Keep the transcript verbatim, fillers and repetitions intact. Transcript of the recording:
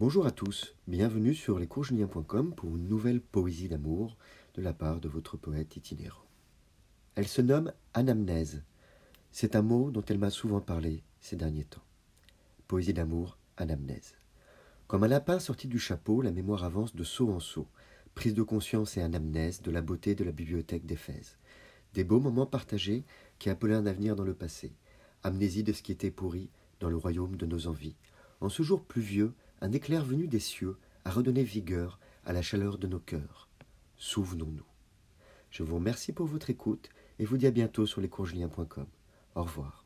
Bonjour à tous, bienvenue sur lescoursjulien point com pour une nouvelle poésie d'amour de la part de votre poète itinérant. Elle se nomme anamnèse. C'est un mot dont elle m'a souvent parlé ces derniers temps. Poésie d'amour, anamnèse. Comme un lapin sorti du chapeau, la mémoire avance de saut en saut, prise de conscience et anamnèse de la beauté de la bibliothèque d'Éphèse. Des beaux moments partagés qui appelaient un avenir dans le passé, amnésie de ce qui était pourri dans le royaume de nos envies. En ce jour pluvieux, un éclair venu des cieux a redonné vigueur à la chaleur de nos cœurs. Souvenons-nous. Je vous remercie pour votre écoute et vous dis à bientôt sur lescoursjulien point com. Au revoir.